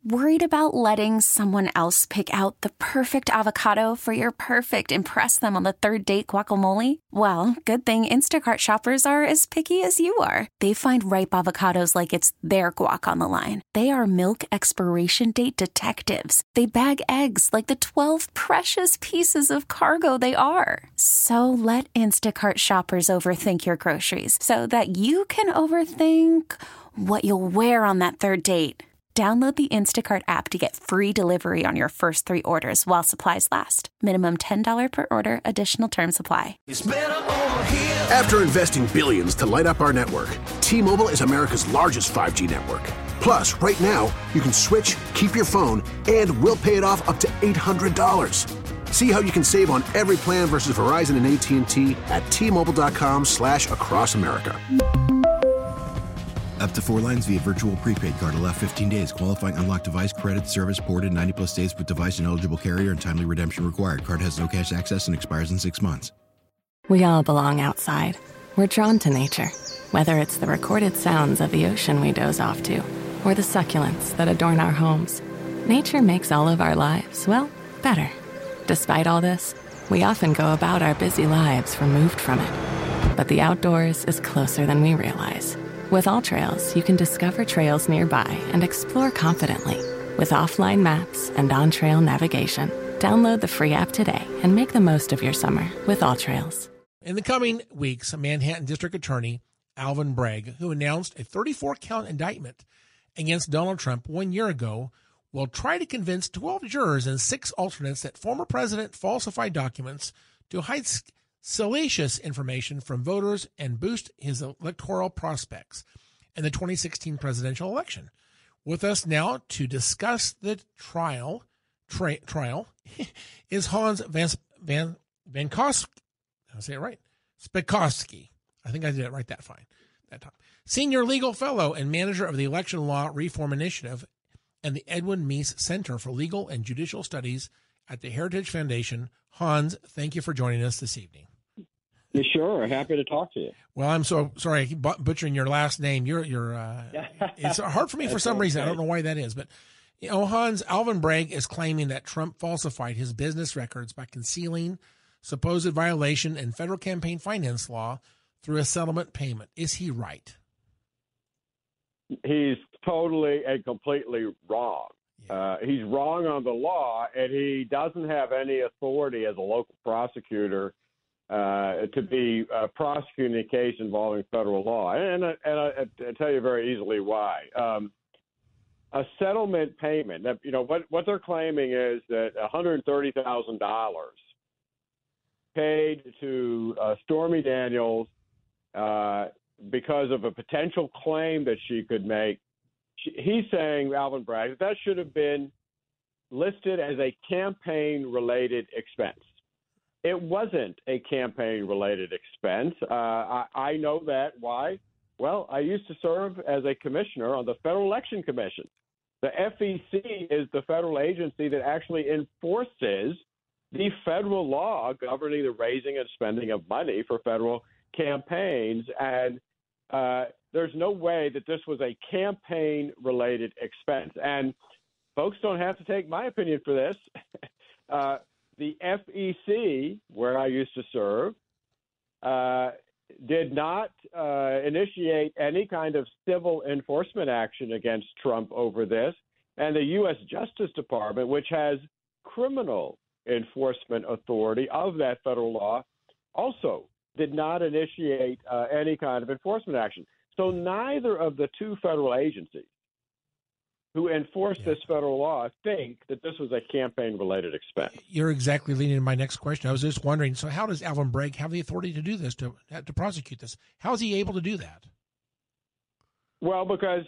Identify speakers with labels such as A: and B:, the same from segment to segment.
A: Worried about letting someone else pick out the perfect avocado for your perfect impress them on the third date guacamole? Well, good thing Instacart shoppers are as picky as you are. They find ripe avocados like it's their guac on the line. They are milk expiration date detectives. They bag eggs like the 12 precious pieces of cargo they are. So let Instacart shoppers overthink your groceries so that you can overthink what you'll wear on that third date. Download the Instacart app to get free delivery on your first 3 orders while supplies last. Minimum $10 per order. Additional terms apply.
B: After investing billions to light up our network, T-Mobile is America's largest 5G network. Plus, right now, you can switch, keep your phone, and we'll pay it off up to $800. See how you can save on every plan versus Verizon and AT&T at T-Mobile.com/across America.
C: Up to 4 lines via virtual prepaid card. Allow 15 days. Qualifying unlocked device credit service ported 90-plus days with device and eligible carrier and timely redemption required. Card has no cash access and expires in 6 months.
D: We all belong outside. We're drawn to nature. Whether it's the recorded sounds of the ocean we doze off to, or the succulents that adorn our homes, nature makes all of our lives, well, better. Despite all this, we often go about our busy lives removed from it. But the outdoors is closer than we realize. With AllTrails, you can discover trails nearby and explore confidently. With offline maps and on-trail navigation, download the free app today and make the most of your summer with AllTrails.
E: In the coming weeks, Manhattan District Attorney Alvin Bragg, who announced a 34-count indictment against Donald Trump 1 year ago, will try to convince 12 jurors and 6 alternates that former president falsified documents to hide salacious information from voters and boost his electoral prospects in the 2016 presidential election. With us now to discuss the trial is Hans Vankowski. I'll say it right. Spikowski. I think I did it right that time. Senior legal fellow and manager of the Election Law Reform Initiative and the Edwin Meese Center for Legal and Judicial Studies at the Heritage Foundation. Hans, thank you for joining us this evening.
F: Sure, happy to talk to you.
E: Well, I'm so sorry I keep butchering your last name. It's hard for me for some reason. I don't know why that is, but Hans, Alvin Bragg is claiming that Trump falsified his business records by concealing supposed violation in federal campaign finance law through a settlement payment. Is he right?
F: He's totally and completely wrong. Yeah. He's wrong on the law, and he doesn't have any authority as a local prosecutor to be prosecuting a case involving federal law. And I tell you very easily why. A settlement payment, what they're claiming is that $130,000 paid to Stormy Daniels because of a potential claim that she could make. He's saying, Alvin Bragg, that should have been listed as a campaign-related expense. It wasn't a campaign-related expense. I know that. Why? Well, I used to serve as a commissioner on the Federal Election Commission. The FEC is the federal agency that actually enforces the federal law governing the raising and spending of money for federal campaigns. And there's no way that this was a campaign-related expense. And folks don't have to take my opinion for this. The FEC, where I used to serve, did not initiate any kind of civil enforcement action against Trump over this. And the U.S. Justice Department, which has criminal enforcement authority of that federal law, also did not initiate any kind of enforcement action. So neither of the two federal agencies who enforce this federal law think that this was a campaign-related expense.
E: You're exactly leading to my next question. I was just wondering, so how does Alvin Bragg have the authority to do this, to prosecute this? How is he able to do that?
F: Well, because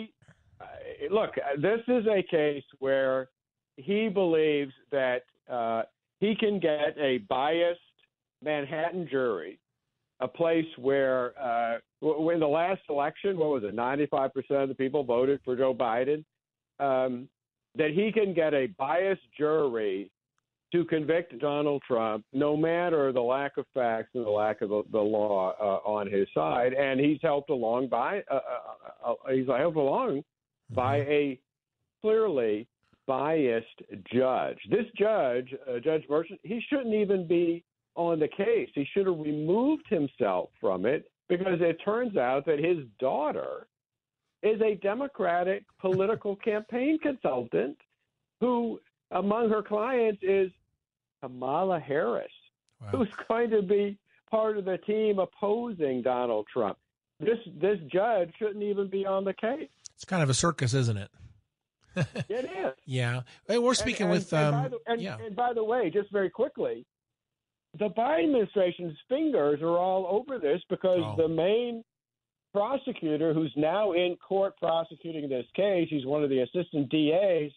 F: this is a case where he believes that he can get a biased Manhattan jury, a place where in the last election, 95% of the people voted for Joe Biden, that he can get a biased jury to convict Donald Trump, no matter the lack of facts and the lack of the law on his side. And he's helped along by a clearly biased judge. This judge, Judge Merchant, he shouldn't even be on the case. He should have removed himself from it because it turns out that his daughter is a Democratic political campaign consultant who, among her clients, is Kamala Harris, who's going to be part of the team opposing Donald Trump. This judge shouldn't even be on the case.
E: It's kind of a circus, isn't it?
F: It is.
E: Yeah. Hey, we're speaking with...
F: and by the way, just very quickly, the Biden administration's fingers are all over this because the main prosecutor, who's now in court prosecuting this case, he's one of the assistant DAs,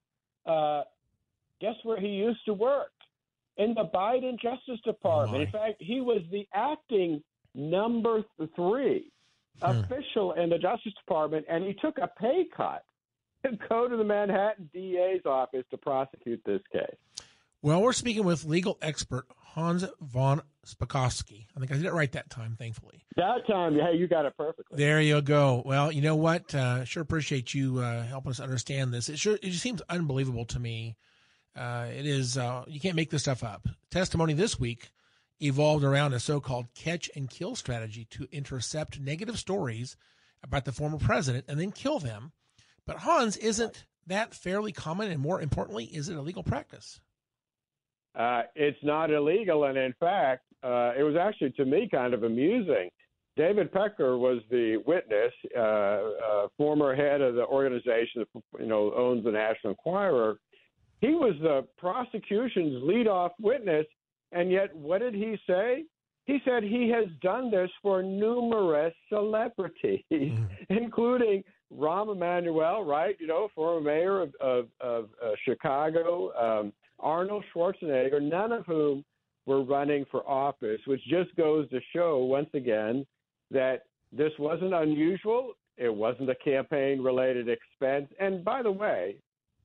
F: guess where he used to work? In the Biden Justice Department. In fact, he was the acting number 3 official in the Justice Department, and he took a pay cut to go to the Manhattan DA's office to prosecute this case.
E: Well, we're speaking with legal expert Hans von Spakovsky. I think I did it right that time, thankfully.
F: That time, hey, you got it perfectly.
E: There you go. Well, you know what? Sure appreciate you helping us understand this. It just seems unbelievable to me. It is, you can't make this stuff up. Testimony this week evolved around a so-called catch and kill strategy to intercept negative stories about the former president and then kill them. But Hans, isn't that fairly common? And more importantly, is it a legal practice?
F: It's not illegal. And in fact, it was actually, to me, kind of amusing. David Pecker was the witness, former head of the organization that, owns the National Enquirer. He was the prosecution's leadoff witness, and yet what did he say? He said he has done this for numerous celebrities, including Rahm Emanuel, right? Former mayor of Chicago, Arnold Schwarzenegger, none of whom were running for office, which just goes to show, once again, that this wasn't unusual. It wasn't a campaign-related expense. And by the way,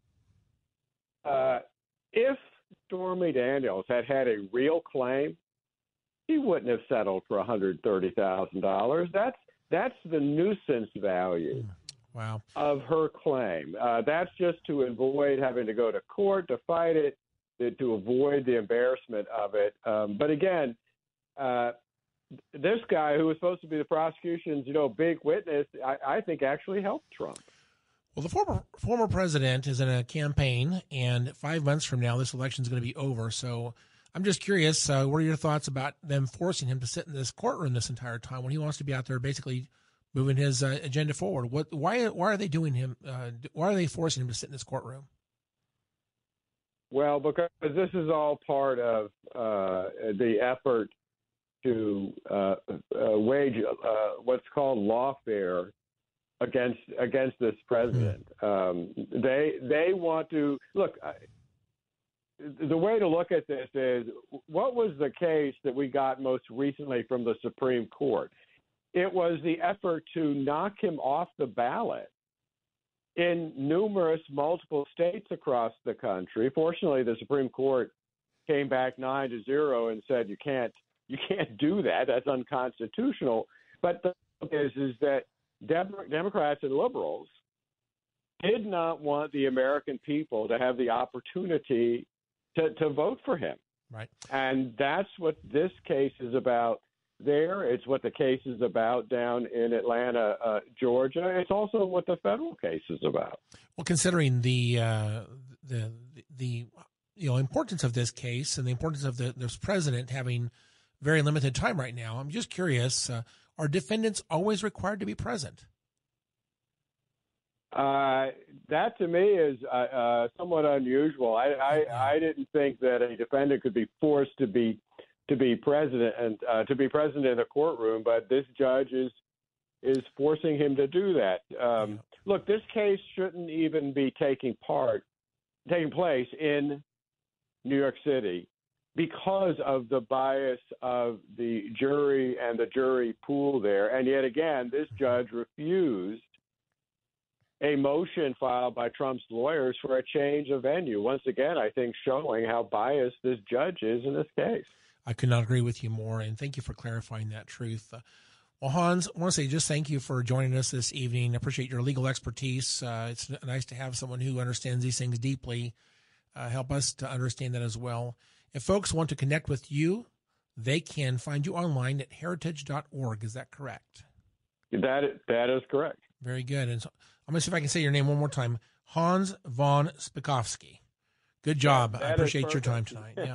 F: if Stormy Daniels had a real claim, he wouldn't have settled for $130,000. That's the nuisance value of her claim. That's just to avoid having to go to court to fight it, to avoid the embarrassment of it. But again, this guy who was supposed to be the prosecution's, big witness, I think actually helped Trump.
E: Well, the former president is in a campaign, and 5 months from now, this election is going to be over. So I'm just curious, what are your thoughts about them forcing him to sit in this courtroom this entire time when he wants to be out there basically moving his agenda forward? Why are they doing him? Why are they forcing him to sit in this courtroom?
F: Well, because this is all part of the effort to wage what's called lawfare against this president. They want to look. The way to look at this is, what was the case that we got most recently from the Supreme Court? It was the effort to knock him off the ballot in multiple states across the country. Fortunately, the Supreme Court came back 9-0 and said you can't do that. That's unconstitutional. But the thing is that Democrats and liberals did not want the American people to have the opportunity to vote for him.
E: Right. And
F: that's what this case is about there. It's what the case is about down in Atlanta, Georgia. It's also what the federal case is about.
E: Well, considering the importance of this case and the importance of this president having very limited time right now, I'm just curious, are defendants always required to be present?
F: That to me is somewhat unusual. I didn't think that a defendant could be forced to be president and to be present in a courtroom, but this judge is forcing him to do that. Look, this case shouldn't even be taking place in New York City because of the bias of the jury and the jury pool there. And yet again, this judge refused a motion filed by Trump's lawyers for a change of venue. Once again, I think showing how biased this judge is in this case.
E: I could not agree with you more, and thank you for clarifying that truth. Well, Hans, I want to say just thank you for joining us this evening. I appreciate your legal expertise. It's nice to have someone who understands these things deeply help us to understand that as well. If folks want to connect with you, they can find you online at heritage.org. Is that correct?
F: That is correct.
E: Very good. And so I'm going to see if I can say your name one more time. Hans von Spakovsky. Good job. I appreciate your time tonight. Yeah.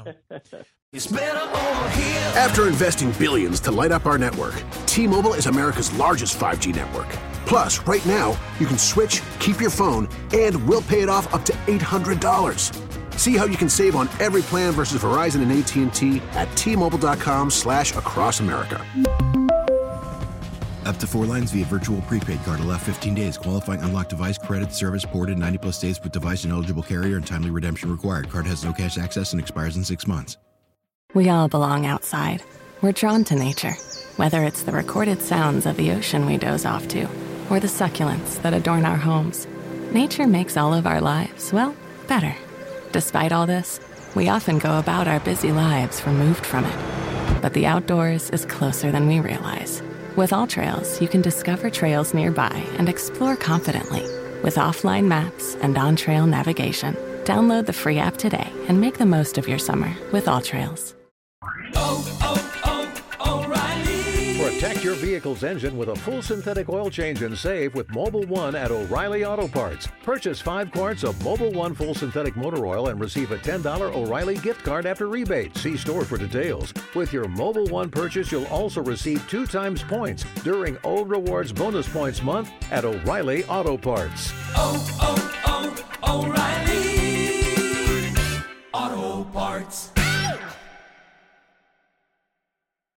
B: After investing billions to light up our network, T-Mobile is America's largest 5G network. Plus, right now, you can switch, keep your phone, and we'll pay it off up to $800. See how you can save on every plan versus Verizon and AT&T at T-Mobile.com/across America.
C: Up to 4 lines via virtual prepaid card. Allow 15 days. Qualifying unlocked device credit service ported 90-plus days with device and eligible carrier and timely redemption required. Card has no cash access and expires in 6 months.
D: We all belong outside. We're drawn to nature, whether it's the recorded sounds of the ocean we doze off to, or the succulents that adorn our homes. Nature makes all of our lives, well, better. Despite all this, we often go about our busy lives removed from it. But the outdoors is closer than we realize. With AllTrails, you can discover trails nearby and explore confidently. With offline maps and on-trail navigation, download the free app today and make the most of your summer with AllTrails.
G: O'Reilly. Protect your vehicle's engine with a full synthetic oil change and save with Mobil 1 at O'Reilly Auto Parts. Purchase 5 quarts of Mobil 1 full synthetic motor oil and receive a $10 O'Reilly gift card after rebate. See store for details. With your Mobil 1 purchase, you'll also receive 2 times points during O Rewards Bonus Points Month at O'Reilly Auto Parts.
H: O'Reilly Auto Parts.